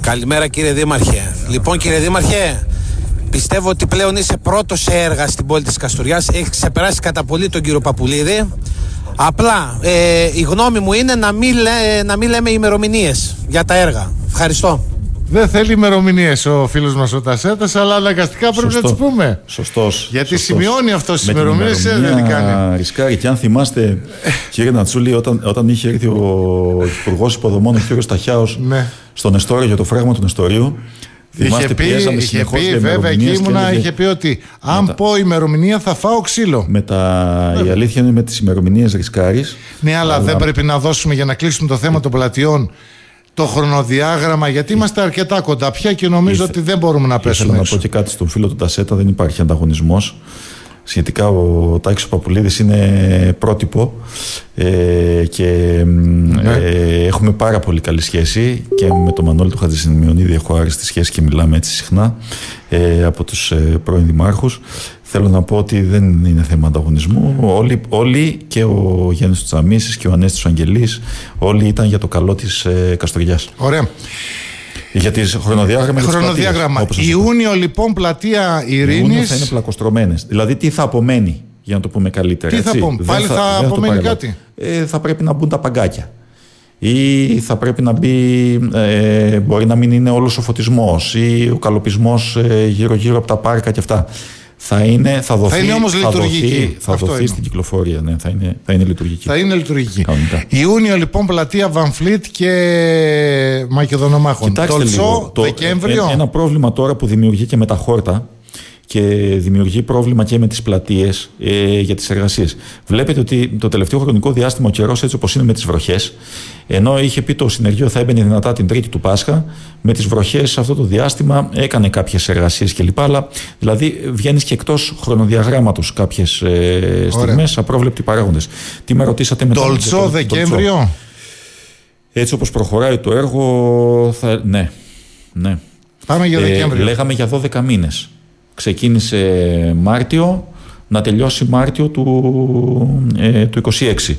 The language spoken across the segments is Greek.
Καλημέρα κύριε Δήμαρχε. Λοιπόν κύριε Δήμαρχε, πιστεύω ότι πλέον είσαι πρώτος σε έργα στην πόλη της Καστοριάς. Έχεις ξεπεράσει κατά πολύ τον κύριο Παπουλίδη. Απλά η γνώμη μου είναι να μην λέμε ημερομηνίες για τα έργα. Ευχαριστώ. Δεν θέλει ημερομηνίες ο φίλος μας ο Τασέτας, αλλά αναγκαστικά πρέπει να τις πούμε. Σωστός. Γιατί σημειώνει αυτός τις ημερομηνίες, δεν την κάνει. Ρισκάρει. Και αν θυμάστε, κύριε Νατσούλη, όταν είχε έρθει ο Υπουργός Υποδομών, ο κύριος Ταχιάος, στο Νεστόριο για το φράγμα του Νεστορίου. Είχε πει βέβαια εκεί ήμουνα, είχε πει ότι αν πω ημερομηνία θα φάω ξύλο. Η αλήθεια είναι με τις ημερομηνίες ρισκάρεις. Ναι, αλλά δεν πρέπει να δώσουμε για να κλείσουμε το θέμα των πλατιών το χρονοδιάγραμμα, γιατί είμαστε αρκετά κοντά πια και νομίζω ότι δεν μπορούμε να πέσουμε. Θέλω να πω και κάτι στον φίλο του Τασέτα, δεν υπάρχει ανταγωνισμός. Σχετικά ο Τάκης Παπουλίδης είναι πρότυπο και έχουμε πάρα πολύ καλή σχέση και με τον Μανώλη του Χατζησημειονίδη έχω άριστη σχέση και μιλάμε έτσι συχνά από τους πρώην δημάρχους. Θέλω να πω ότι δεν είναι θέμα ανταγωνισμού. Όλοι και ο Γιάννης του Τσαμίσης και ο Ανέστης του Αγγελής, όλοι ήταν για το καλό της Καστοριάς. Ωραία. Για τις χρονοδιάγραμμα. Ιούνιο λοιπόν, πλατεία Ειρήνης. Ιούνιο θα είναι πλακοστρωμένες. Δηλαδή τι θα απομένει, για να το πούμε καλύτερα. Τι θα πούμε, πάλι θα απομένει κάτι. Θα πρέπει να μπουν τα παγκάκια. Ή θα πρέπει να μπει, μπορεί να μην είναι όλος ο φωτισμός ή ο καλοπισμός γύρω-γύρω από τα πάρκα και αυτά. Θα είναι όμως λειτουργική. Θα δοθεί στην κυκλοφορία. Ναι, θα είναι λειτουργική. Θα είναι λειτουργική. Κανονικά. Ιούνιο λοιπόν, πλατεία Βανφλίτ και Μακεδονομάχων. Τολτσό, Δεκέμβριο. Ένα πρόβλημα τώρα που δημιουργεί και με τα χόρτα και δημιουργεί πρόβλημα και με τις πλατείες για τις εργασίες. Βλέπετε ότι το τελευταίο χρονικό διάστημα ο καιρός, έτσι όπως είναι με τις βροχές, ενώ είχε πει το συνεργείο θα έμπαινε δυνατά την Τρίτη του Πάσχα, με τις βροχές σε αυτό το διάστημα έκανε κάποιες εργασίες κλπ. Αλλά δηλαδή βγαίνεις και εκτός χρονοδιαγράμματος κάποιες στιγμές, απρόβλεπτοι παράγοντες. Τι με ρωτήσατε μετά? Τολτσό, Δεκέμβριο. Έτσι όπως προχωράει το έργο, ναι. Πάμε για Δεκέμβριο. Λέγαμε για 12 μήνες. Ξεκίνησε Μάρτιο, να τελειώσει Μάρτιο του 26.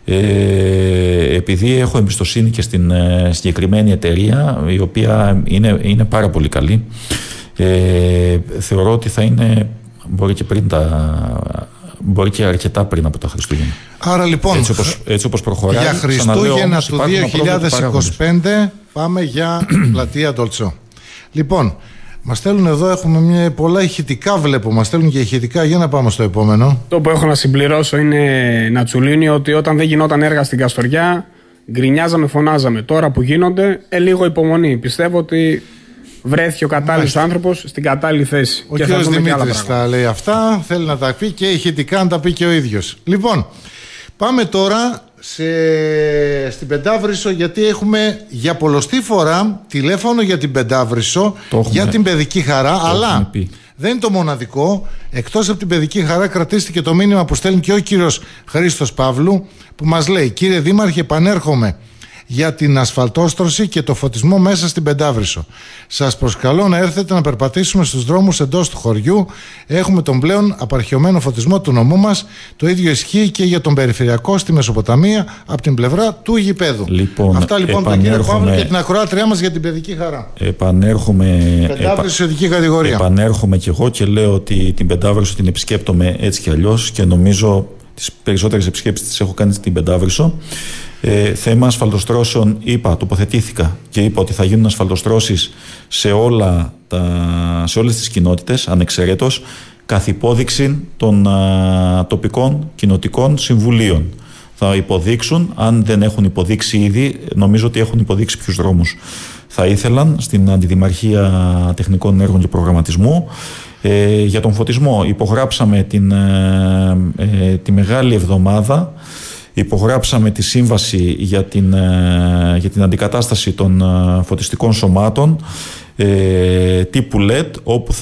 Επειδή έχω εμπιστοσύνη και στην συγκεκριμένη εταιρεία, η οποία είναι πάρα πολύ καλή, θεωρώ ότι θα είναι, μπορεί και αρκετά πριν από τα Χριστούγεννα. Άρα λοιπόν, έτσι όπως προχωράει, για Χριστούγεννα του 2025 πάμε για πλατεία Τολτσό. Λοιπόν, μας στέλνουν εδώ, έχουμε πολλά ηχητικά, βλέπω. Μας στέλνουν και ηχητικά. Για να πάμε στο επόμενο. Το που έχω να συμπληρώσω είναι, Νατσουλίνη, ότι όταν δεν γινόταν έργα στην Καστοριά, γκρινιάζαμε, φωνάζαμε. Τώρα που γίνονται, λίγο υπομονή. Πιστεύω ότι βρέθηκε ο κατάλληλος άνθρωπος στην κατάλληλη θέση. Ο κ. Δημήτρης τα λέει αυτά. Θέλει να τα πει και ηχητικά, να τα πει και ο ίδιος. Λοιπόν, πάμε τώρα στην Πεντάβρυσσο, γιατί έχουμε για πολλοστή φορά τηλέφωνο για την Πεντάβρυσσο, για την παιδική χαρά, αλλά δεν είναι το μοναδικό. Εκτός από την παιδική χαρά κρατήστηκε το μήνυμα που στέλνει και ο κύριος Χρήστος Παύλου, που μας λέει: κύριε Δήμαρχε, επανέρχομαι για την ασφαλτόστρωση και το φωτισμό μέσα στην Πεντάβρυσσο. Σας προσκαλώ να έρθετε να περπατήσουμε στους δρόμους εντός του χωριού. Έχουμε τον πλέον απαρχαιωμένο φωτισμό του νομού μας. Το ίδιο ισχύει και για τον περιφερειακό στη Μεσοποταμία από την πλευρά του γηπέδου. Αυτά λοιπόν τα κύριε Παύλου και την ακροάτριά μας για την παιδική χαρά. Πεντάβρυσσο ειδική κατηγορία. Επανέρχομαι κι εγώ και λέω ότι την Πεντάβρυσσο την επισκέπτομαι έτσι κι αλλιώς και νομίζω τις περισσότερες επισκέψεις τις έχω κάνει στην Πεντάβρυσσο. Θέμα ασφαλτοστρώσεων τοποθετήθηκα και είπα ότι θα γίνουν ασφαλτοστρώσεις σε όλες τις κοινότητες ανεξαιρέτως, καθ' υπόδειξη των τοπικών κοινοτικών συμβουλίων. Θα υποδείξουν, αν δεν έχουν υποδείξει ήδη, νομίζω ότι έχουν υποδείξει ποιους δρόμους θα ήθελαν στην Αντιδημαρχία Τεχνικών Έργων και Προγραμματισμού. Για τον φωτισμό υπογράψαμε τη Μεγάλη Εβδομάδα, υπογράψαμε τη σύμβαση για την αντικατάσταση των φωτιστικών σωμάτων τύπου LED, όπου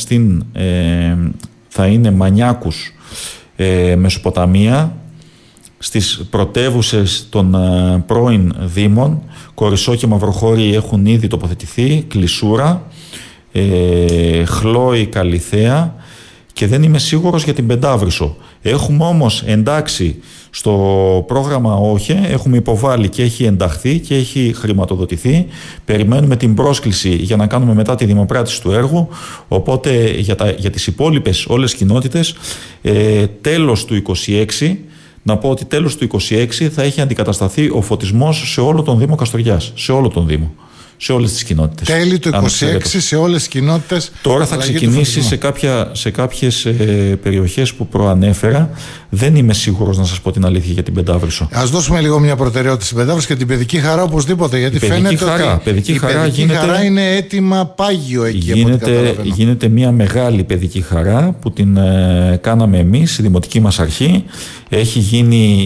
θα είναι Μανιάκους, Μεσοποταμία, στις πρωτεύουσες των πρώην Δήμων. Κορισσό και Μαυροχώρη έχουν ήδη τοποθετηθεί, Κλεισούρα, Χλώη, Καλιθέα, και δεν είμαι σίγουρος για την Πεντάβρυσσο. Έχουμε όμως εντάξει Στο πρόγραμμα ΟΧΕ έχουμε υποβάλει και έχει ενταχθεί και έχει χρηματοδοτηθεί. Περιμένουμε την πρόσκληση για να κάνουμε μετά τη δημοπράτηση του έργου. Οπότε για τις υπόλοιπες όλες κοινότητες τέλος του 2026, να πω ότι τέλος του 2026 θα έχει αντικατασταθεί ο φωτισμός σε όλο τον Δήμο Καστοριάς, σε όλο τον Δήμο, σε όλες τις κοινότητες. Τέλη του 2026 σε όλες τις κοινότητες. Τώρα θα ξεκινήσει σε κάποιες περιοχές που προανέφερα. Δεν είμαι σίγουρος να σας πω την αλήθεια για την Πεντάβρυσο. Ας δώσουμε λίγο μια προτεραιότητα στην Πεντάβρυσο και την παιδική χαρά οπωσδήποτε. Γιατί φαίνεται ότι η παιδική χαρά είναι έτοιμα πάγιο εκεί. Γίνεται μια μεγάλη παιδική χαρά που την κάναμε εμείς, η δημοτική μας αρχή. Έχει γίνει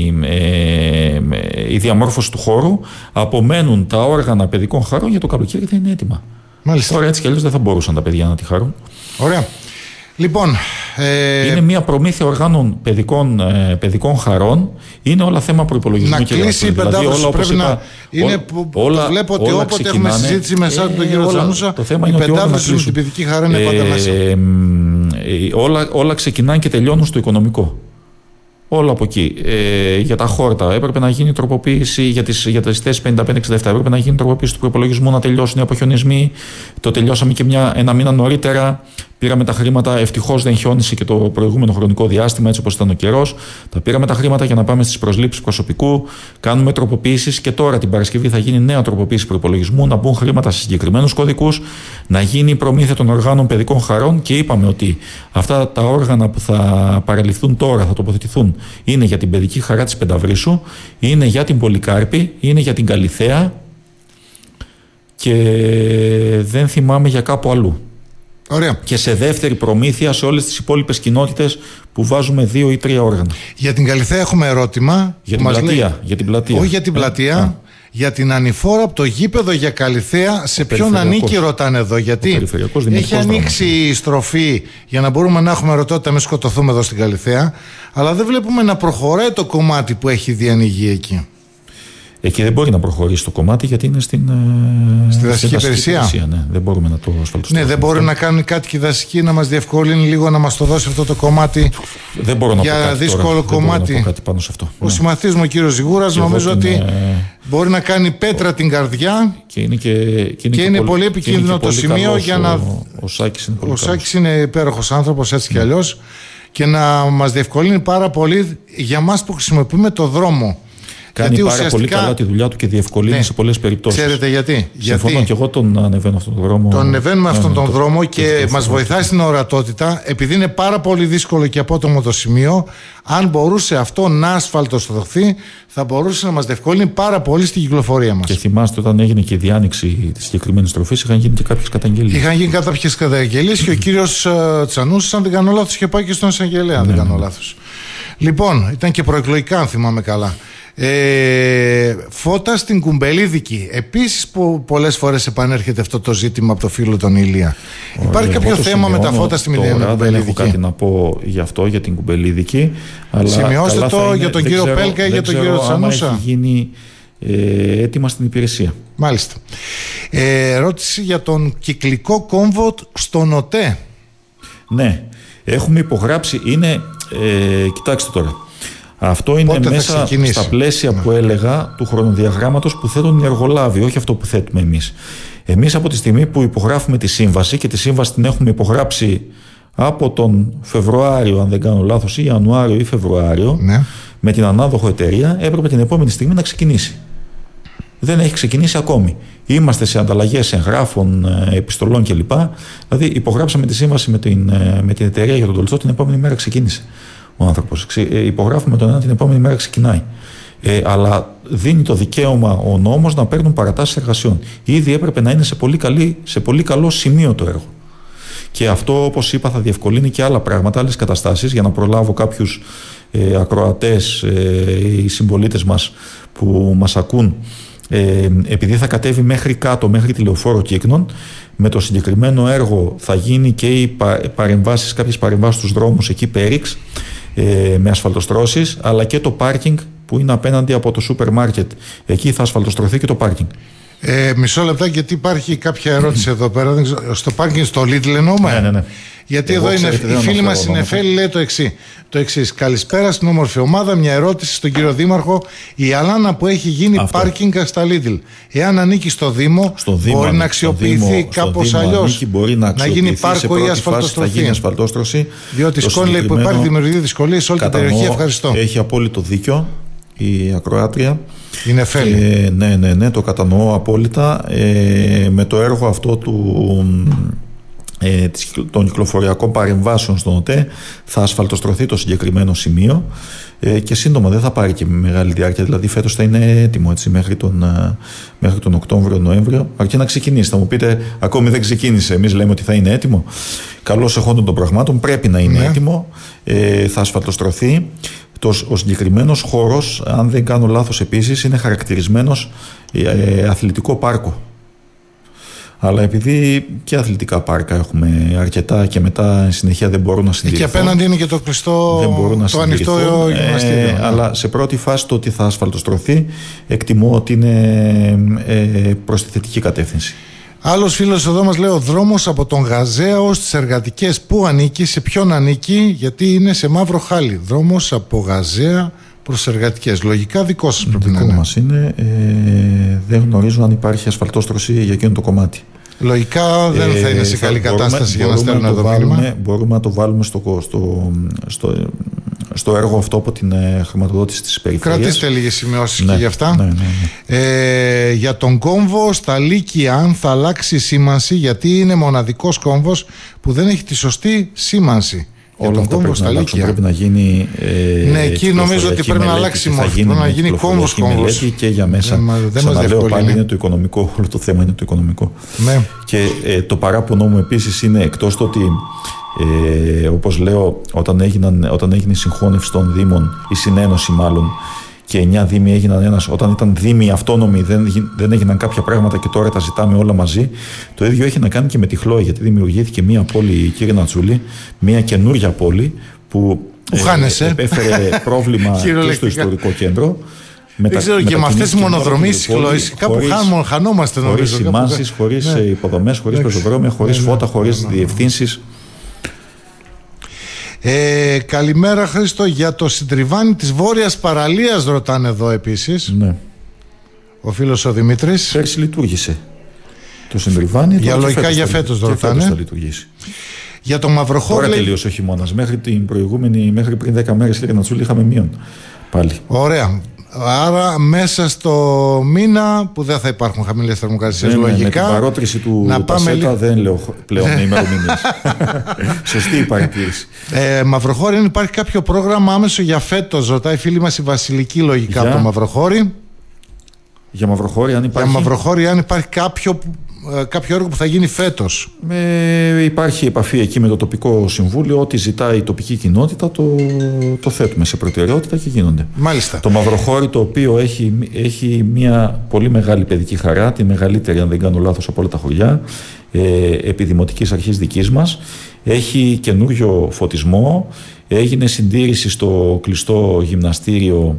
η διαμόρφωση του χώρου. Απομένουν τα όργανα παιδικών χαρών για το καλοκαίρι, θα είναι έτοιμα. Μάλιστα. Τώρα έτσι κι αλλιώς δεν θα μπορούσαν τα παιδιά να τη χαρούν. Ωραία. Λοιπόν, είναι μια προμήθεια οργάνων παιδικών χαρών. Είναι όλα θέμα προϋπολογισμού. Να κλείσει η Πεντάβρυσο. Πρέπει να είναι. Βλέπω ότι όποτε έχουμε συζήτηση με εσάς τον κύριο Τσανούσα, η Πεντάβρυσο με την παιδική χαρά είναι πάντα μέσα. Όλα ξεκινάνε και τελειώνουν στο οικονομικό. Όλα από εκεί. Για τα χόρτα έπρεπε να γίνει τροποποίηση για τις θέσεις 55-67. Έπρεπε να γίνει τροποποίηση του προϋπολογισμού, να τελειώσουν οι αποχιονισμοί. Το τελειώσαμε και ένα μήνα νωρίτερα. Πήραμε τα χρήματα. Ευτυχώς δεν χιόνισε και το προηγούμενο χρονικό διάστημα, έτσι όπως ήταν ο καιρός. Τα πήραμε τα χρήματα για να πάμε στις προσλήψεις προσωπικού. Κάνουμε τροποποίησεις και τώρα την Παρασκευή θα γίνει νέα τροποποίηση προϋπολογισμού. Να μπουν χρήματα σε συγκεκριμένους κωδικούς. Να γίνει η προμήθεια των οργάνων παιδικών χαρών. Και είπαμε ότι αυτά τα όργανα που θα παραληφθούν τώρα, θα τοποθετηθούν, είναι για την παιδική χαρά της Πενταβρύσου, είναι για την Πολυκάρπη, είναι για την Καλιθέα και δεν θυμάμαι για κάπου αλλού. Ωραία. Και σε δεύτερη προμήθεια σε όλες τις υπόλοιπες κοινότητες που βάζουμε 2 ή 3 όργανα. Για την Καλιθέα έχουμε ερώτημα. Για την πλατεία. Όχι για την πλατεία. Για την ανηφόρα από το γήπεδο για Καλιθέα, σε ποιον ανήκει, ρωτάνε εδώ. Γιατί έχει ανοίξει η στροφή για να μπορούμε να έχουμε ερωτότητα, μην σκοτωθούμε εδώ στην Καλιθέα, αλλά δεν βλέπουμε να προχωράει το κομμάτι που έχει διανοιγεί εκεί. Εκεί δεν μπορεί να προχωρήσει το κομμάτι γιατί είναι στη δασική υπηρεσία. Ναι, δεν μπορούμε να το ασφαλτιστούμε. Ναι, δεν μπορεί να κάνει κάτι και η δασική να μας διευκολύνει λίγο, να μας το δώσει αυτό το κομμάτι. Δεν μπορώ να για πω κάτι δύσκολο τώρα. κομμάτι. Δεν μπορώ να πω κάτι πάνω σε αυτό. Ο συμμαθής μου, ο κύριος Ζιγούρας, νομίζω ότι μπορεί να κάνει πέτρα την καρδιά και είναι πολύ επικίνδυνο το σημείο για να. Ο Σάκης είναι υπέροχος άνθρωπος, έτσι κι αλλιώς, και να μας διευκολύνει πάρα πολύ για μας που χρησιμοποιούμε το δρόμο. Κάνει πάρα πολύ καλά τη δουλειά του και διευκολύνει σε πολλές περιπτώσεις. Ξέρετε γιατί? Συμφωνώ και εγώ τον ανεβαίνω αυτόν τον δρόμο. Τον ανεβαίνουμε αυτόν τον δρόμο και μας βοηθάει στην ορατότητα, επειδή είναι πάρα πολύ δύσκολο και απότομο το σημείο. Αν μπορούσε αυτό να ασφαλτοστρωθεί, θα μπορούσε να μας διευκολύνει πάρα πολύ στην κυκλοφορία μας. Και θυμάστε, όταν έγινε και η διάνοιξη της συγκεκριμένης τροφής, είχαν γίνει και κάποιες καταγγελίες. Είχαν γίνει κάποιες καταγγελίες και ο κύριος Τσανούσης, αν δεν κάνω λάθος, είχε πάει και στον εισαγγελέα, αν δεν κάνω λάθος. Λοιπόν, ήταν και προεκλογικά, αν θυμάμαι καλά. Φώτα στην Κουμπελίδικη. Επίσης πολλές φορές επανέρχεται αυτό το ζήτημα από το φίλο τον Ηλία. Υπάρχει κάποιο θέμα με τα φώτα στην Κουμπελίδικη? Δεν έχω κάτι να πω γι' αυτό, για την Κουμπελίδικη. Σημειώστε το για τον κύριο Πέλκα ή για τον κύριο Τσανούσα. Έχει γίνει έτοιμα στην υπηρεσία. Μάλιστα. Ερώτηση για τον κυκλικό κόμβο στον ΟΤΕ. Ναι, έχουμε υπογράψει. Κοιτάξτε τώρα. Αυτό είναι μέσα στα πλαίσια που έλεγα του χρονοδιαγράμματος που θέτουν οι εργολάβοι, όχι αυτό που θέτουμε εμείς. Εμείς από τη στιγμή που υπογράφουμε τη σύμβαση, και τη σύμβαση την έχουμε υπογράψει από τον Φεβρουάριο, αν δεν κάνω λάθος, ή Ιανουάριο ή Φεβρουάριο, με την ανάδοχο εταιρεία, έπρεπε την επόμενη στιγμή να ξεκινήσει. Δεν έχει ξεκινήσει ακόμη. Είμαστε σε ανταλλαγές εγγράφων, επιστολών κλπ. Δηλαδή, υπογράψαμε τη σύμβαση με την εταιρεία για τον Τολστό, την επόμενη μέρα ξεκίνησε ο άνθρωπος. Υπογράφουμε τον ένα, την επόμενη μέρα ξεκινάει. Αλλά δίνει το δικαίωμα ο νόμος να παίρνουν παρατάσεις εργασιών. Ήδη έπρεπε να είναι σε πολύ καλό σημείο το έργο. Και αυτό, όπως είπα, θα διευκολύνει και άλλα πράγματα, άλλες καταστάσεις, για να προλάβω κάποιους ακροατές ή συμπολίτες μας που μας ακούν. Επειδή θα κατέβει μέχρι κάτω, μέχρι τη Λεωφόρο Κύκνων, με το συγκεκριμένο έργο θα γίνει και οι κάποιες παρεμβάσεις στους δρόμους εκεί πέριξ, με ασφαλτοστρώσεις, αλλά και το πάρκινγκ που είναι απέναντι από το σούπερ μάρκετ. Εκεί θα ασφαλτοστρωθεί και το πάρκινγκ. Μισό λεπτά, γιατί υπάρχει κάποια ερώτηση εδώ πέρα. Στο πάρκινγκ στο Lidl εννοούμε. Ναι. Γιατί Εγώ εδώ είναι ξέρετε, η φίλη μας η αναφέρω Νεφέλη, λέει το εξής. Καλησπέρα στην όμορφη ομάδα. Μια ερώτηση στον κύριο Δήμαρχο. Η αλάνα που έχει γίνει πάρκινγκ στα Lidl, εάν ανήκει στο Δήμο, μπορεί να αξιοποιηθεί κάπως αλλιώς? Να γίνει πάρκο ή ασφαλτοστροφή? Θα γίνει ασφαλτόστρωση. Διότι σκόνη, λέει, που υπάρχει δημιουργεί δυσκολίες σε όλη την περιοχή. Ευχαριστώ. Έχει απόλυτο δίκιο η ακροάτρια. Η Νεφέλη. Ναι, το κατανοώ απόλυτα. Με το έργο αυτό των κυκλοφοριακών παρεμβάσεων στον ΟΤΕ θα ασφαλτοστρωθεί το συγκεκριμένο σημείο και σύντομα, δεν θα πάρει και μεγάλη διάρκεια, δηλαδή φέτος θα είναι έτοιμο, έτσι, μέχρι τον Οκτώβριο-Νοέμβριο, αρκεί να ξεκινήσει. Θα μου πείτε, ακόμη δεν ξεκίνησε, εμείς λέμε ότι θα είναι έτοιμο. Καλώς εχόντων των πραγμάτων, πρέπει να είναι έτοιμο, θα ασφαλτοστρωθεί. Ο συγκεκριμένος χώρος, αν δεν κάνω λάθος επίσης, είναι χαρακτηρισμένος αθλητικό πάρκο. Αλλά επειδή και αθλητικά πάρκα έχουμε αρκετά και μετά συνεχεία δεν μπορούν να συντηρηθούν. Και απέναντι είναι και το κλειστό, το ανοιχτό γυμναστήριο. Αλλά σε πρώτη φάση το ότι θα ασφαλτοστρωθεί εκτιμώ ότι είναι προς τη θετική κατεύθυνση. Άλλος φίλος εδώ μας λέει: ο δρόμος από τον Γαζέα ως τις Εργατικές πού ανήκει, σε ποιον ανήκει? Γιατί είναι σε μαύρο χάλι. Δρόμος από Γαζέα προς Εργατικές. Λογικά δικό σας πρέπει να είναι. Μας είναι. Δεν γνωρίζω αν υπάρχει ασφαλτόστρωση για εκείνο το κομμάτι. Λογικά δεν θα είναι σε καλή κατάσταση για να στέλνουν εδώ μήνυμα. Μπορούμε να το βάλουμε στο έργο αυτό από την χρηματοδότηση της περιφέρειας. Κρατήστε λίγες σημειώσεις και γι' αυτά. Για τον κόμβο στα Λύκεια, αν θα αλλάξει σήμανση, γιατί είναι μοναδικός κόμβος που δεν έχει τη σωστή σήμανση. Όλα αυτά πρέπει να γίνει. Ναι, εκεί νομίζω ότι πρέπει να αλλάξει μορφή. Πρέπει να γίνει κόμβος. Και για μέσα. Ξαναλέω πάλι, είναι το οικονομικό. Όλο το θέμα είναι το οικονομικό. Ναι. Και το παράπονο μου επίσης είναι, εκτός το ότι όπως λέω, όταν έγινε η συγχώνευση των Δήμων, η συνένωση μάλλον, και 9 δήμοι έγιναν ένας, όταν ήταν δήμοι αυτόνομοι δεν έγιναν κάποια πράγματα και τώρα τα ζητάμε όλα μαζί. Το ίδιο έχει να κάνει και με τη Χλόη, γιατί δημιουργήθηκε μια πόλη, κύριε Νατσούλη, μια καινούρια πόλη που έφερε πρόβλημα και στο ιστορικό κέντρο. Δεν ξέρω, και με αυτές τις μονοδρομίες της Χλόης κάπου χανόμαστε, νομίζω. Χωρίς σημάνσεις, χωρίς υποδομές, χωρίς πεζοδρόμια, χωρίς φώτα, χωρίς διευθύνσεις. Καλημέρα, Χρήστο. Για το συντριβάνι της Βόρειας Παραλίας ρωτάνε εδώ επίσης. Ναι. Ο φίλος ο Δημήτρης. Πέρσι λειτουργήσε το συντριβάνι. Για λογικά για φέτος ρωτάνε. Θα λειτουργήσει. Για το Μαυροχώρι. Τώρα τελείωσε ο χειμώνας. Μέχρι πριν 10 μέρες, κύριε Νατσούλη, είχαμε μείον πάλι. Ωραία. Άρα μέσα στο μήνα που δεν θα υπάρχουν χαμηλές θερμοκρασίες, λογικά. Με την παρότριση του Τασέτα δεν λέω πλέον ημερομηνίες. Σωστή η παρατήρηση. Μαυροχώρι, αν υπάρχει κάποιο πρόγραμμα άμεσο για φέτος, ρωτάει η φίλη μας η Βασιλική, λογικά από το Μαυροχώρι. Για Μαυροχώρι, αν υπάρχει. Για Μαυροχώρι, αν υπάρχει κάποιο έργο που θα γίνει φέτος. Υπάρχει επαφή εκεί με το τοπικό συμβούλιο. Ό,τι ζητάει η τοπική κοινότητα το θέτουμε σε προτεραιότητα και γίνονται. Μάλιστα. Το Μαυροχώρι, το οποίο έχει μια πολύ μεγάλη παιδική χαρά, τη μεγαλύτερη, αν δεν κάνω λάθος, από όλα τα χωριά, επί δημοτικής αρχής δικής μας. Έχει καινούριο φωτισμό. Έγινε συντήρηση στο κλειστό γυμναστήριο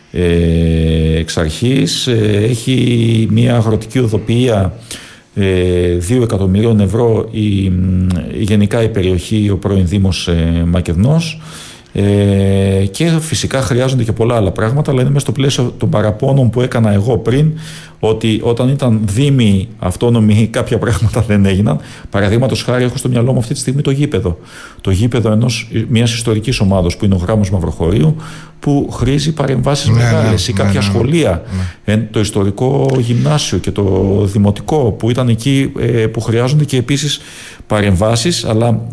εξ αρχής. Έχει μια αγροτική οδοποιία 2 εκατομμυρίων ευρώ γενικά η περιοχή, ο πρώην Δήμος Μακεδνός, και φυσικά χρειάζονται και πολλά άλλα πράγματα, αλλά είναι μέσα στο πλαίσιο των παραπώνων που έκανα εγώ πριν, ότι όταν ήταν δήμοι αυτόνομοι κάποια πράγματα δεν έγιναν. Παραδείγματος χάρη, έχω στο μυαλό μου αυτή τη στιγμή το γήπεδο. Το γήπεδο μιας ιστορικής ομάδος που είναι ο Γράμμος Μαυροχωρίου, που χρήζει παρεμβάσεις μεγάλες, ή κάποια σχολεία. Το ιστορικό γυμνάσιο και το δημοτικό που ήταν εκεί, που χρειάζονται και επίσης παρεμβάσεις. Αλλά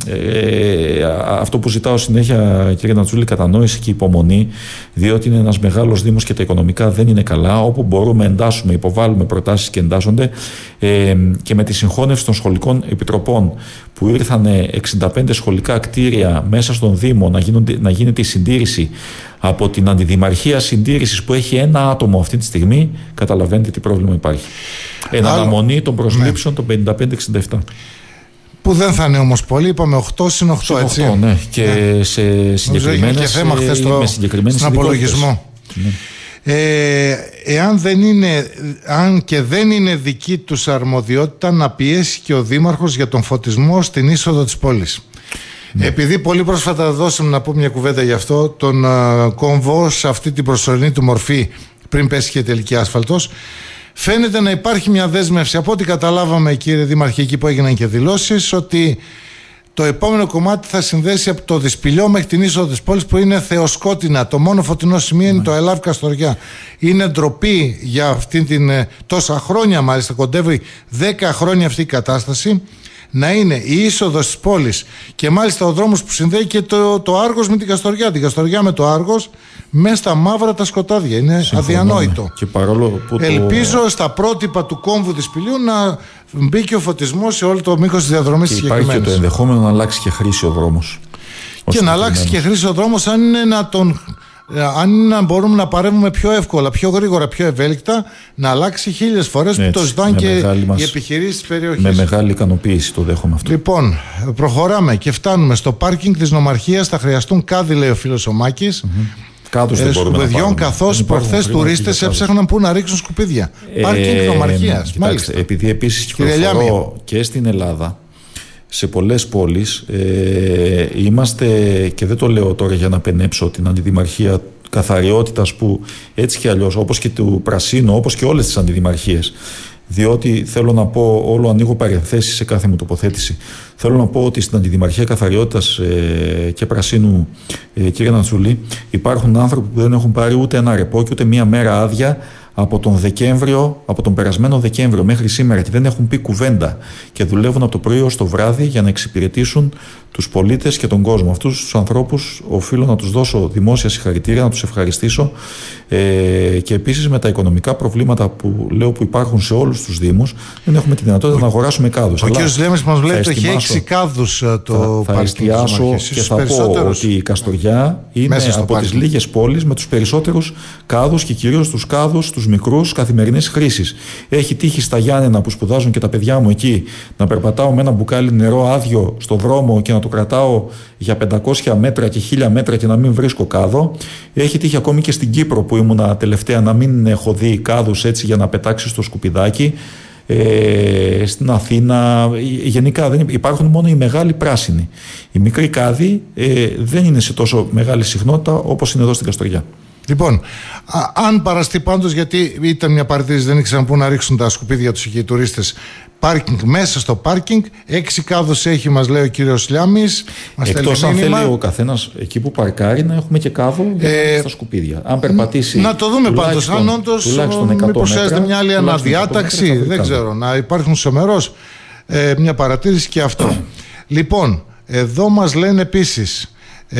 αυτό που ζητάω συνέχεια, κύριε Νατσούλη, κατανόηση και υπομονή, διότι είναι ένας μεγάλος δήμος και τα οικονομικά δεν είναι καλά. Όπου μπορούμε εντάσσουμε, υποβάλλουμε προτάσεις και εντάσσονται, και με τη συγχώνευση των σχολικών επιτροπών που ήρθαν 65 σχολικά κτίρια μέσα στον Δήμο να γίνεται η συντήρηση από την αντιδημαρχία συντήρησης που έχει ένα άτομο αυτή τη στιγμή, καταλαβαίνετε τι πρόβλημα υπάρχει. Εν αναμονή των προσλήψεων των 55-67. Που δεν θα είναι όμως πολύ, είπαμε 8 συν 8, έτσι. 8, ναι. Και σε συγκεκριμένες, και θέμα χθες στον απολογισμό. Ναι. Αν και δεν είναι δική τους αρμοδιότητα, να πιέσει και ο Δήμαρχος για τον φωτισμό στην είσοδο της πόλης. Επειδή πολύ πρόσφατα δώσαμε να πω μια κουβέντα γι' αυτό, τον κόμβο σε αυτή την προσωρινή του μορφή πριν πέσει και τελική άσφαλτος, φαίνεται να υπάρχει μια δέσμευση, από ό,τι καταλάβαμε κύριε Δήμαρχε, εκεί που έγιναν και δηλώσεις, ότι το επόμενο κομμάτι θα συνδέσει από το Δυσπηλιό μέχρι την είσοδο της πόλης, που είναι θεοσκότεινα. Το μόνο φωτεινό σημείο είναι το ΕΛΑΒ Καστοριά. Είναι ντροπή για αυτήν την τόσα χρόνια, μάλιστα κοντεύει 10 χρόνια αυτή η κατάσταση, να είναι η είσοδος της πόλης και μάλιστα ο δρόμος που συνδέει και το Άργος με την Καστοριά, την Καστοριά με το Άργος, μέσα στα μαύρα τα σκοτάδια. Είναι αδιανόητο. Και παρόλο που ελπίζω στα πρότυπα του κόμβου Δυσπηλιού να μπει και ο φωτισμός σε όλο το μήκος της διαδρομής της συγκεκριμένης. Υπάρχει και το ενδεχόμενο να αλλάξει και χρήση ο δρόμος. Και να αλλάξει και χρήση ο δρόμος, αν είναι μπορούμε να παρέμβουμε πιο εύκολα, πιο γρήγορα, πιο ευέλικτα, να αλλάξει 1000 φορές που το ζητάνε και οι επιχειρήσεις της περιοχής. Με μεγάλη ικανοποίηση το δέχομαι αυτό. Λοιπόν, προχωράμε και φτάνουμε στο πάρκινγκ της Νομαρχίας. Θα χρειαστούν κάδοι, λέει ο φίλος ο Μάκης. Σκουπιδιών, καθώς προχθές τουρίστες έψαχναν πού να ρίξουν σκουπίδια. Πάρκινγκ Νομαρχίας. Κοιτάξτε, επειδή επίσης κυκλοφορώ και στην Ελλάδα, σε πολλές πόλεις είμαστε, και δεν το λέω τώρα για να πενέψω την αντιδημαρχία καθαριότητας που έτσι και αλλιώς, όπως και του Πρασίνου, όπως και όλες τις αντιδημαρχίες, διότι θέλω να πω, όλο ανοίγω παρενθέσεις σε κάθε μου τοποθέτηση, θέλω να πω ότι στην αντιδημαρχία καθαριότητας και Πρασίνου, κύριε Νατσούλη, υπάρχουν άνθρωποι που δεν έχουν πάρει ούτε ένα ρεπό και ούτε μία μέρα άδεια από τον περασμένο Δεκέμβριο μέχρι σήμερα και δεν έχουν πει κουβέντα και δουλεύουν από το πρωί ως το βράδυ για να εξυπηρετήσουν τους πολίτες και τον κόσμο. Αυτούς τους ανθρώπους οφείλω να τους δώσω δημόσια συγχαρητήρια, να τους ευχαριστήσω και επίσης με τα οικονομικά προβλήματα που λέω που υπάρχουν σε όλους τους Δήμους δεν έχουμε τη δυνατότητα να αγοράσουμε κάδους. Ο κ. Λέμες μας λέει ότι έχει 6 κάδους το θα εστιάσω και θα πω ότι η Καστοριά είναι από τις λίγες πόλεις με τους περισσότερους κάδους και κυρίως τους κάδους τους μικρούς καθημερινής χρήσης. Έχει τύχει στα Γιάννενα που σπουδάζουν και τα παιδιά μου εκεί να περπατάω με ένα μπουκάλι νερό άδειο στο δρόμο και να το κρατάω για 500 μέτρα και 1000 μέτρα και να μην βρίσκω κάδο. Έχει τύχει ακόμη και στην Κύπρο που ήμουνα τελευταία να μην έχω δει κάδους έτσι για να πετάξει στο σκουπιδάκι. Στην Αθήνα γενικά υπάρχουν μόνο οι μεγάλοι πράσινοι. Οι μικροί κάδοι δεν είναι σε τόσο μεγάλη συχνότητα όπως είναι εδώ στην Καστοριά. Λοιπόν, αν παραστεί πάντως, γιατί ήταν μια παρατήρηση, δεν ήξεραν πού να ρίξουν τα σκουπίδια τους και οι τουρίστες. Πάρκινγκ, μέσα στο πάρκινγκ, 6 κάδους έχει, μας λέει ο κύριος Λιάμης. Εκτός αν θέλει ο καθένας εκεί που παρκάρει να έχουμε και κάδο στα σκουπίδια. Αν περπατήσει. Να το δούμε πάντως, αν όντως μήπως χρειάζεται μια άλλη αναδιάταξη, δεν ξέρω, να υπάρχουν σωμερός μια παρατήρηση και αυτό. Λοιπόν, εδώ μας λένε επίσης.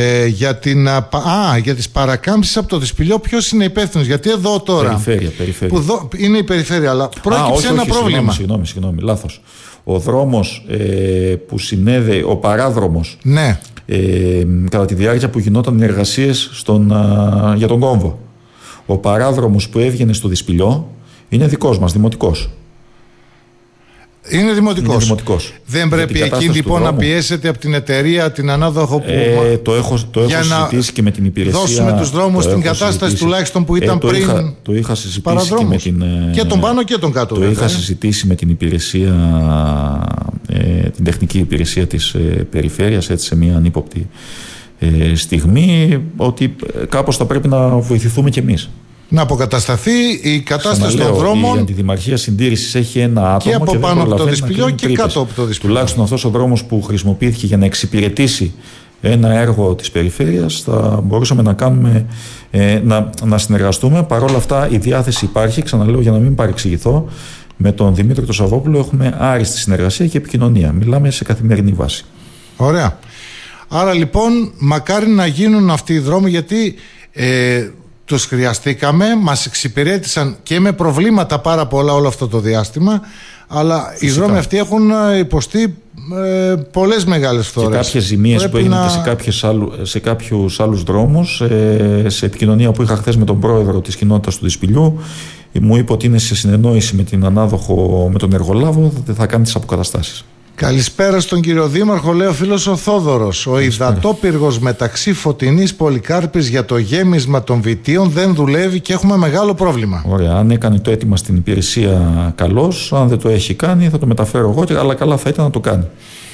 Για τις παρακάμψεις από το Δυσπηλιό, ποιος είναι υπεύθυνος? Γιατί εδώ τώρα Περιφέρεια. Που είναι η περιφέρεια, αλλά πρόκειψε ένα πρόβλημα. Συγγνώμη, λάθος. Ο δρόμος που συνέδεε, ο παράδρομος, ναι. Κατά τη διάρκεια που γινόταν οι εργασίες για τον κόμβο, ο παράδρομος που έβγαινε στο Δυσπηλιό είναι δικός μας, δημοτικός. Είναι δημοτικός. Δεν πρέπει εκεί λοιπόν να πιέσετε από την εταιρεία, την ανάδοχο που. Το έχω συζητήσει και με την υπηρεσία. Δώσουμε τους δρόμους στην κατάσταση τουλάχιστον που ήταν πριν. Το είχα συζητήσει και με την. Και τον πάνω και τον κάτω. Το είχα συζητήσει με την υπηρεσία, την τεχνική υπηρεσία της περιφέρειας, έτσι σε μια ανύποπτη στιγμή, ότι κάπως θα πρέπει να βοηθηθούμε κι εμείς. Να αποκατασταθεί η κατάσταση των δρόμων. Η Αντιδημαρχία Συντήρησης έχει ένα άτομο και από πάνω από το Δυσπηλιό και κάτω από το Δυσπηλιό. Τουλάχιστον αυτός ο δρόμος που χρησιμοποιήθηκε για να εξυπηρετήσει ένα έργο της περιφέρειας, θα μπορούσαμε να κάνουμε, να συνεργαστούμε. Παρ' όλα αυτά η διάθεση υπάρχει, ξαναλέω για να μην παρεξηγηθώ, με τον Δημήτρη τον Σαββόπουλο έχουμε άριστη συνεργασία και επικοινωνία. Μιλάμε σε καθημερινή βάση. Ωραία. Άρα λοιπόν μακάρι να γίνουν αυτοί οι δρόμοι, γιατί τους χρειαστήκαμε, μας εξυπηρέτησαν και με προβλήματα πάρα πολλά όλο αυτό το διάστημα, αλλά φυσικά οι δρόμοι αυτοί έχουν υποστεί πολλές μεγάλες φθορές. Και κάποιες ζημίες που έγιναν και σε κάποιους άλλους δρόμους, σε επικοινωνία που είχα χθες με τον πρόεδρο της κοινότητας του Δυσπηλιού, μου είπε ότι είναι σε συνεννόηση με την ανάδοχο, με τον εργολάβο, θα κάνει τις αποκαταστάσεις. Καλησπέρα στον κύριο Δήμαρχο, λέει ο φίλος ο Θόδωρος. Ο υδατόπυργος μεταξύ Φωτεινής Πολυκάρπης για το γέμισμα των βιτίων δεν δουλεύει και έχουμε μεγάλο πρόβλημα. Ωραία, αν έκανε το αίτημα στην υπηρεσία καλώς, αν δεν το έχει κάνει θα το μεταφέρω εγώ, αλλά καλά θα ήταν να το κάνει.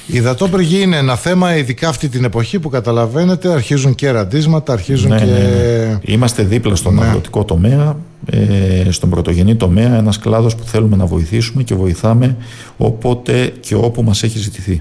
Η υδατόπεργη είναι ένα θέμα, ειδικά αυτή την εποχή που καταλαβαίνετε αρχίζουν και ραντίσματα, αρχίζουν και... Ναι. Είμαστε δίπλα στον αγροτικό τομέα, στον πρωτογενή τομέα, ένας κλάδος που θέλουμε να βοηθήσουμε και βοηθάμε όποτε και όπου μας έχει ζητηθεί.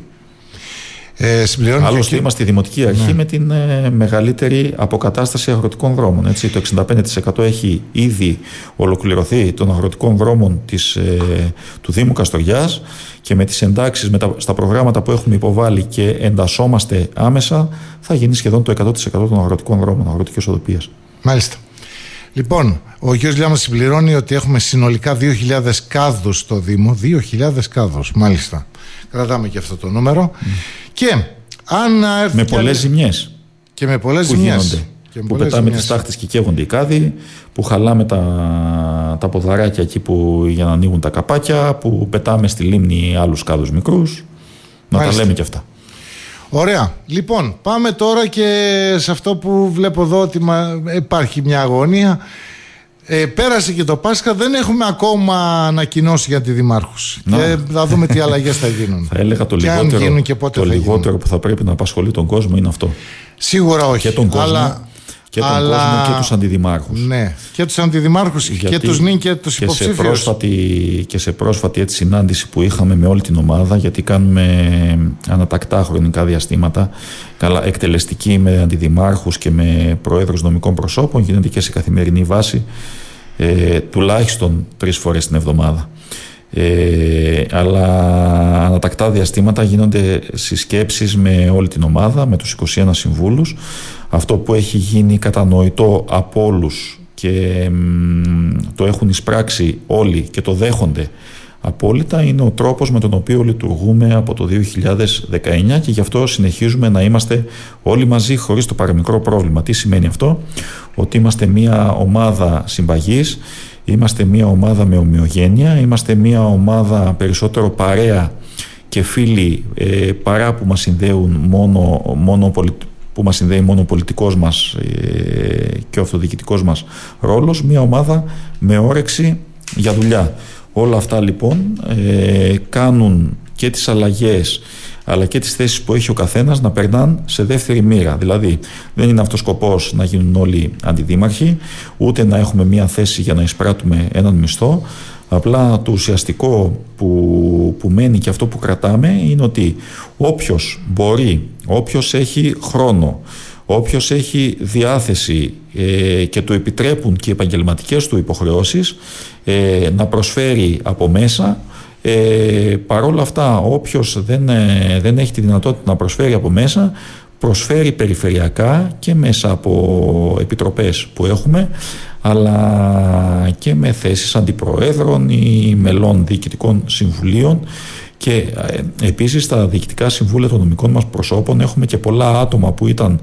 Άλλωστε είμαστε η Δημοτική Αρχή με την μεγαλύτερη αποκατάσταση αγροτικών δρόμων. Έτσι, το 65% έχει ήδη ολοκληρωθεί των αγροτικών δρόμων του Δήμου Καστοριάς, και με τις εντάξεις στα προγράμματα που έχουμε υποβάλει και εντασσόμαστε άμεσα, θα γίνει σχεδόν το 100% των αγροτικών δρόμων, αγροτικές οδοποιίες. Μάλιστα. Λοιπόν, ο κ. Λιάμας συμπληρώνει ότι έχουμε συνολικά 2.000 κάδους στο Δήμο. 2.000 κάδους, μάλιστα. Κρατάμε και αυτό το νούμερο. Και αν έρθει με πολλές ζημιές. Και με πολλές ζημιές. Που πετάμε τις τάχτες και καίγονται οι κάδοι, που χαλάμε τα ποδαράκια εκεί για να ανοίγουν τα καπάκια, που πετάμε στη λίμνη άλλους κάδους μικρούς. Να τα λέμε και αυτά. Ωραία. Λοιπόν, πάμε τώρα και σε αυτό που βλέπω εδώ ότι υπάρχει μια αγωνία. Πέρασε και το Πάσχα, δεν έχουμε ακόμα ανακοινώσει για τη δημάρχους. Και θα δούμε τι αλλαγές θα γίνουν. Θα έλεγα το λιγότερο που θα πρέπει να απασχολεί τον κόσμο είναι αυτό. Σίγουρα όχι. Και τον κόσμο, κόσμο και τους αντιδημάρχους. Ναι, και τους αντιδημάρχους και τους νυν και τους υποψήφιους. Και σε πρόσφατη έτσι συνάντηση που είχαμε με όλη την ομάδα, γιατί κάνουμε ανατακτά χρονικά διαστήματα, εκτελεστική με αντιδημάρχους και με προέδρους νομικών προσώπων, γίνεται και σε καθημερινή βάση, τουλάχιστον 3 φορές την εβδομάδα. Αλλά ανατακτά διαστήματα γίνονται συσκέψεις με όλη την ομάδα, με τους 21 συμβούλους. Αυτό που έχει γίνει κατανοητό από όλους και το έχουν εισπράξει όλοι και το δέχονται απόλυτα είναι ο τρόπος με τον οποίο λειτουργούμε από το 2019, και γι' αυτό συνεχίζουμε να είμαστε όλοι μαζί χωρίς το παραμικρό πρόβλημα. Τι σημαίνει αυτό? Ότι είμαστε μια ομάδα συμπαγής, είμαστε μια ομάδα με ομοιογένεια, είμαστε μια ομάδα περισσότερο παρέα και φίλοι παρά που μας συνδέουν που μας συνδέει μόνο ο πολιτικός μας και ο αυτοδιοικητικός μας ρόλος, μια ομάδα με όρεξη για δουλειά. Όλα αυτά λοιπόν κάνουν και τις αλλαγές αλλά και τις θέσεις που έχει ο καθένας να περνάνε σε δεύτερη μοίρα. Δηλαδή δεν είναι αυτός σκοπός να γίνουν όλοι αντιδήμαρχοι, ούτε να έχουμε μια θέση για να εισπράττουμε έναν μισθό. Απλά το ουσιαστικό που μένει και αυτό που κρατάμε είναι ότι όποιος μπορεί, όποιος έχει χρόνο, όποιος έχει διάθεση και του επιτρέπουν και οι επαγγελματικές του υποχρεώσεις να προσφέρει από μέσα, παρόλα αυτά όποιος δεν έχει τη δυνατότητα να προσφέρει από μέσα, προσφέρει περιφερειακά και μέσα από επιτροπές που έχουμε, αλλά και με θέσεις αντιπροέδρων ή μελών διοικητικών συμβουλίων. Και επίσης στα διοικητικά συμβούλια των νομικών μας προσώπων έχουμε και πολλά άτομα που ήταν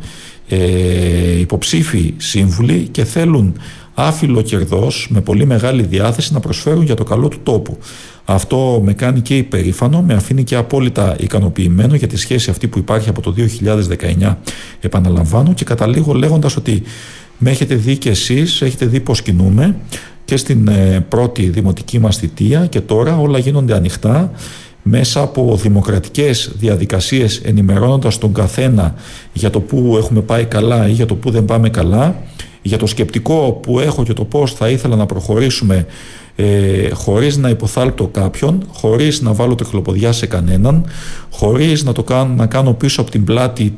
υποψήφοι σύμβουλοι και θέλουν άφιλο κερδός με πολύ μεγάλη διάθεση να προσφέρουν για το καλό του τόπου. Αυτό με κάνει και υπερήφανο, με αφήνει και απόλυτα ικανοποιημένο για τη σχέση αυτή που υπάρχει από το 2019, επαναλαμβάνω, και καταλήγω λέγοντας ότι με έχετε δει και εσείς, έχετε δει πως κινούμε και στην πρώτη δημοτική μας θητεία, και τώρα όλα γίνονται ανοιχτά μέσα από δημοκρατικές διαδικασίες, ενημερώνοντας τον καθένα για το που έχουμε πάει καλά ή για το που δεν πάμε καλά, για το σκεπτικό που έχω και το πώς θα ήθελα να προχωρήσουμε, χωρίς να υποθάλπτω κάποιον, χωρίς να βάλω τριχλοποδιά σε κανέναν, χωρίς να κάνω πίσω από την πλάτη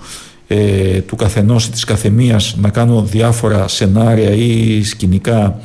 του καθενός ή της καθεμίας να κάνω διάφορα σενάρια ή σκηνικά,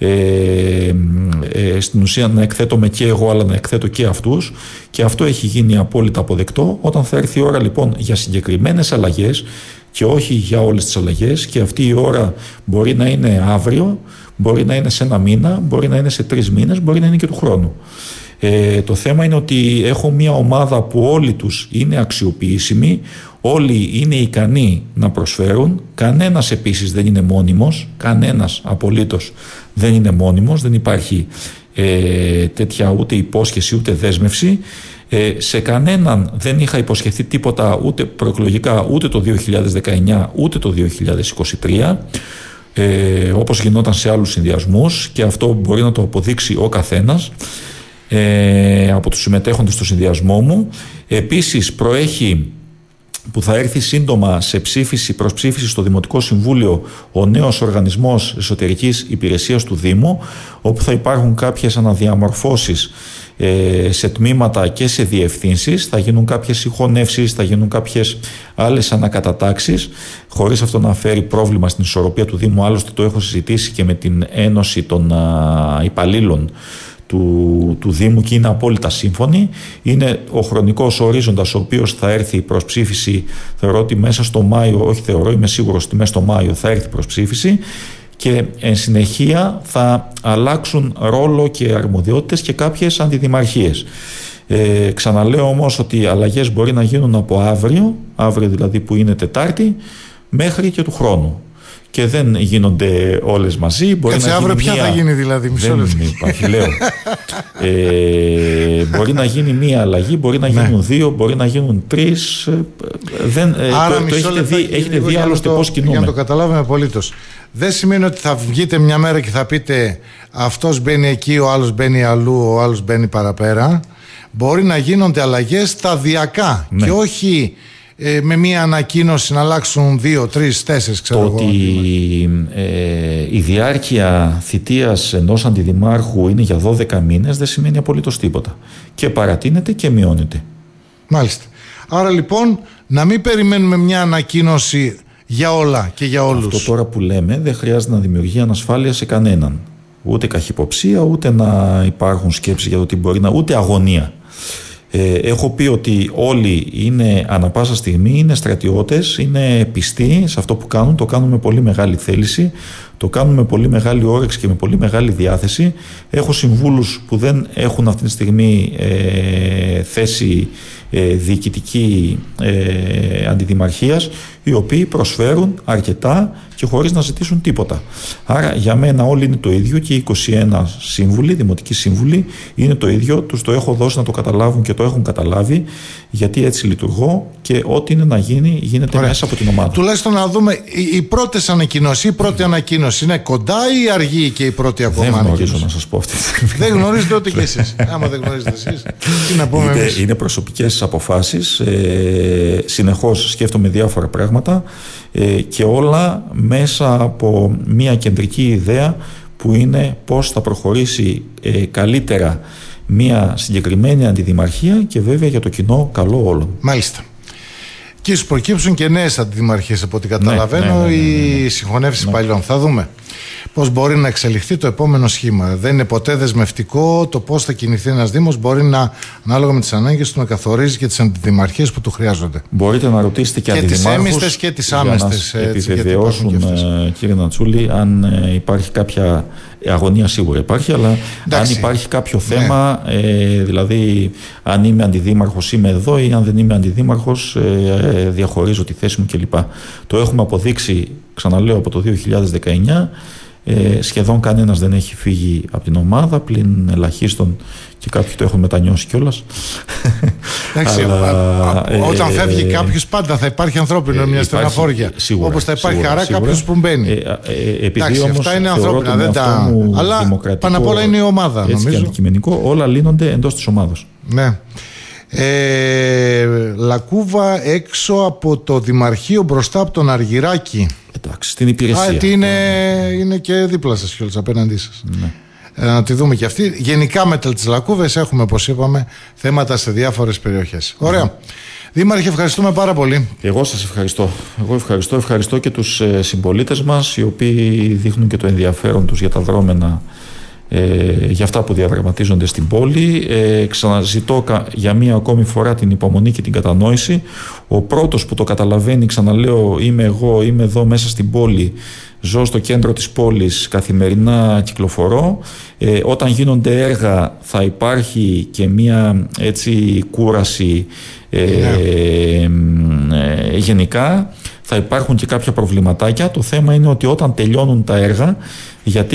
στην ουσία να εκθέτομαι και εγώ αλλά να εκθέτω και αυτούς, και αυτό έχει γίνει απόλυτα αποδεκτό. Όταν θα έρθει η ώρα λοιπόν για συγκεκριμένες αλλαγές και όχι για όλες τις αλλαγές, και αυτή η ώρα μπορεί να είναι αύριο, μπορεί να είναι σε 1 μήνα, μπορεί να είναι σε 3 μήνες, μπορεί να είναι και του χρόνου. Το θέμα είναι ότι έχω μια ομάδα που όλοι τους είναι αξιοποιήσιμοι, όλοι είναι ικανοί να προσφέρουν, κανένας επίσης δεν είναι μόνιμος, κανένας απολύτως δεν είναι μόνιμος, δεν υπάρχει τέτοια ούτε υπόσχεση ούτε δέσμευση. Σε κανέναν δεν είχα υποσχεθεί τίποτα ούτε προεκλογικά ούτε το 2019 ούτε το 2023, όπως γινόταν σε άλλους συνδυασμούς, και αυτό μπορεί να το αποδείξει ο καθένας. από τους συμμετέχοντες στο συνδυασμό μου. Επίσης προέχει, που θα έρθει σύντομα σε προς ψήφιση στο Δημοτικό Συμβούλιο, ο νέος οργανισμός εσωτερικής υπηρεσίας του Δήμου, όπου θα υπάρχουν κάποιες αναδιαμορφώσεις σε τμήματα και σε διευθύνσεις, θα γίνουν κάποιες συγχωνεύσεις, θα γίνουν κάποιες άλλες ανακατατάξεις, χωρίς αυτό να φέρει πρόβλημα στην ισορροπία του Δήμου. Άλλωστε το έχω συζητήσει και με την Ένωση των Υπαλλήλων του Δήμου και είναι απόλυτα σύμφωνοι. Είναι ο χρονικός ορίζοντας ο οποίος θα έρθει προς ψήφιση, θεωρώ ότι μέσα στο Μάιο, όχι θεωρώ, είμαι σίγουρος ότι μέσα στο Μάιο θα έρθει προς ψήφιση, και εν συνεχεία θα αλλάξουν ρόλο και αρμοδιότητες και κάποιες αντιδημαρχίες. Ξαναλέω όμως ότι οι αλλαγές μπορεί να γίνουν από αύριο δηλαδή που είναι Τετάρτη, μέχρι και του χρόνου. Και δεν γίνονται όλες μαζί. Κάτσε, αύριο ποια θα γίνει δηλαδή? Δεν υπάρχει, λέω. Μπορεί να γίνει μία αλλαγή, μπορεί να γίνουν δύο, μπορεί να γίνουν τρεις. Άρα έχετε δει άλλωστε πώς κινούμε. Για να το καταλάβουμε απολύτως. Δεν σημαίνει ότι θα βγείτε μια μέρα και θα πείτε αυτός μπαίνει εκεί, ο άλλος μπαίνει αλλού, ο άλλος μπαίνει παραπέρα. Μπορεί να γίνονται αλλαγές σταδιακά, ναι, και όχι με μία ανακοίνωση να αλλάξουν 2, 3, 4, ξέρω εγώ. Ότι η διάρκεια θητείας ενός αντιδημάρχου είναι για 12 μήνες δεν σημαίνει απολύτως τίποτα. Και παρατείνεται και μειώνεται. Μάλιστα. Άρα λοιπόν να μην περιμένουμε μια ανακοίνωση για όλα και για όλους. Αυτό τώρα που λέμε δεν χρειάζεται να δημιουργεί ανασφάλεια σε κανέναν. Ούτε καχυποψία, ούτε να υπάρχουν σκέψεις για το τι μπορεί να... ούτε αγωνία. Έχω πει ότι όλοι είναι ανα πάσα στιγμή, είναι στρατιώτες, είναι πιστοί σε αυτό που κάνουν, το κάνουν με πολύ μεγάλη θέληση, το κάνουν με πολύ μεγάλη όρεξη και με πολύ μεγάλη διάθεση. Έχω συμβούλους που δεν έχουν αυτή τη στιγμή θέση διοικητική αντιδημαρχίας, οι οποίοι προσφέρουν αρκετά και χωρίς να ζητήσουν τίποτα. Άρα για μένα όλοι είναι το ίδιο και οι 21 σύμβουλοι, δημοτικοί σύμβουλοι είναι το ίδιο, τους το έχω δώσει να το καταλάβουν και το έχουν καταλάβει, γιατί έτσι λειτουργώ και ό,τι είναι να γίνει γίνεται. Ωραία. Μέσα από την ομάδα. Τουλάχιστον να δούμε οι πρώτες ανακοινώσεις, η πρώτη ανακοίνωση είναι κοντά ή αργή και η πρώτη ακόμα ανακοίνωση? Δεν γνωρίζω να σας πω αυτή τη στιγμή. Δεν γνωρίζετε ούτε κι εσείς. Άμα δεν γνωρίζετε εσείς, τι να πούμε εμείς? Είναι προσωπικές αποφάσεις, συνεχώς σκέφτομαι διάφορα πράγματα και όλα μέσα από μια κεντρική ιδέα που είναι πώς θα προχωρήσει καλύτερα μια συγκεκριμένη αντιδημαρχία και βέβαια για το κοινό καλό όλων. Μάλιστα. Και σου προκύψουν και νέες αντιδημαρχίες από ό,τι καταλαβαίνω, οι συγχωνεύσεις παλιών. Θα δούμε πώς μπορεί να εξελιχθεί το επόμενο σχήμα. Δεν είναι ποτέ δεσμευτικό το πώς θα κινηθεί ένας Δήμος. Μπορεί να, ανάλογα με τις ανάγκες του, να καθορίζει και τις αντιδημαρχίες που του χρειάζονται. Μπορείτε να ρωτήσετε και αντιδημάρχους. Και τις έμιστες και τις άμεστες. Για να επιβεβαιώσουν, κύριε Νατσούλη, αν υπάρχει κάποια αγωνία, σίγουρα υπάρχει, αλλά εντάξει, αν υπάρχει κάποιο θέμα, δηλαδή αν είμαι αντιδήμαρχος είμαι εδώ ή αν δεν είμαι αντιδήμαρχος διαχωρίζω τη θέση μου κλπ. Το έχουμε αποδείξει, ξαναλέω, από το 2019. Σχεδόν κανένας δεν έχει φύγει από την ομάδα, πλην ελαχίστων, και κάποιοι το έχουν μετανιώσει κιόλας. Εντάξει, όταν φεύγει κάποιος πάντα θα υπάρχει ανθρώπινο, μια στεναχώρια. Όπως θα υπάρχει χαρά κάποιος που μπαίνει. Εντάξει, αυτά είναι ανθρώπινα, δεν τα... αλλά πάνω απ' όλα είναι η ομάδα, έτσι, νομίζω. Και αντικειμενικό, όλα λύνονται εντός της ομάδας. Ναι. Λακκούβα έξω από το Δημαρχείο, μπροστά από τον Αργυράκη. Εντάξει, στην υπηρεσία. Είναι και δίπλα σας κιόλας, απέναντί σας. Ναι. Να τη δούμε και αυτή. Γενικά με τις Λακκούβες έχουμε, όπως είπαμε, θέματα σε διάφορες περιοχές. Ωραία. Δήμαρχε, ευχαριστούμε πάρα πολύ. Εγώ σας ευχαριστώ. Ευχαριστώ και τους συμπολίτες μας, οι οποίοι δείχνουν και το ενδιαφέρον τους για τα δρόμενα, για αυτά που διαδραματίζονται στην πόλη. Ξαναζητώ για μία ακόμη φορά την υπομονή και την κατανόηση. Ο πρώτος που το καταλαβαίνει, ξαναλέω, είμαι εγώ, είμαι εδώ μέσα στην πόλη, ζω στο κέντρο της πόλης, καθημερινά κυκλοφορώ. Όταν γίνονται έργα θα υπάρχει και μία έτσι κούραση γενικά. Θα υπάρχουν και κάποια προβληματάκια. Το θέμα είναι ότι όταν τελειώνουν τα έργα, γιατί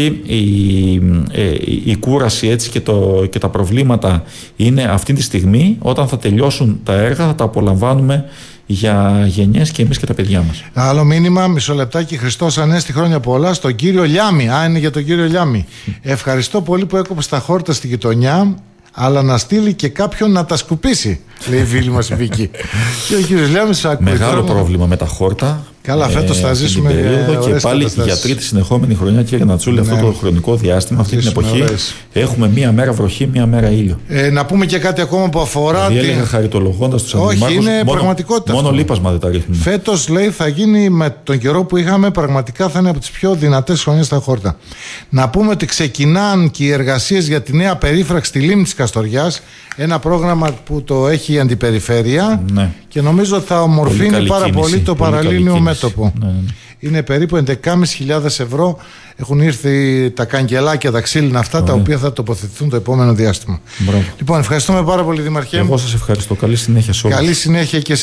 η κούραση έτσι και τα προβλήματα είναι αυτή τη στιγμή, όταν θα τελειώσουν τα έργα θα τα απολαμβάνουμε για γενιές και εμείς και τα παιδιά μας. Άλλο μήνυμα, μισό λεπτάκι. Χριστός Ανέστη, χρόνια πολλά, στον κύριο Λιάμη. Είναι για τον κύριο Λιάμη. Ευχαριστώ πολύ που έκοψε τα χόρτα στη γειτονιά. αλλά να στείλει και κάποιον να τα σκουπίσει, λέει η φίλη μας η Βίκη. Και ο κύριος Λιάμης ακούει. Μεγάλο πρόβλημα με τα χόρτα. Καλά, φέτος θα ζήσουμε περίοδο και πάλι για τρίτη συνεχόμενη χρονιά, κύριε Νατσούλη, αυτό το χρονικό διάστημα, αυτή την εποχή, έχουμε μία μέρα βροχή, μία μέρα ήλιο. Να πούμε και κάτι ακόμα που αφορά. Έλεγα χαριτολογώντας τους αντιμάρχους. Όχι, είναι πραγματικότητα. Μόνο λείπασμα δεν τα ρίχνουμε. Φέτος, λέει, θα γίνει με τον καιρό που είχαμε, πραγματικά θα είναι από τις πιο δυνατές χρονιές στα χόρτα. Να πούμε ότι ξεκινάνε και οι εργασίες για τη νέα περίφραξη στη λίμνη της Καστοριάς. Ένα πρόγραμμα που το έχει η Αντιπεριφέρεια. Ναι. Και νομίζω θα ομορφύνει πάρα πολύ το παραλίμνιο μέτωπο. Ναι. Είναι περίπου 11.500 ευρώ. Έχουν έρθει τα καγκελάκια, τα ξύλινα αυτά, τα οποία θα τοποθετηθούν το επόμενο διάστημα. Λοιπόν, ευχαριστούμε πάρα πολύ, Δήμαρχε. Εγώ σας ευχαριστώ. Καλή συνέχεια σε όλους. Καλή συνέχεια και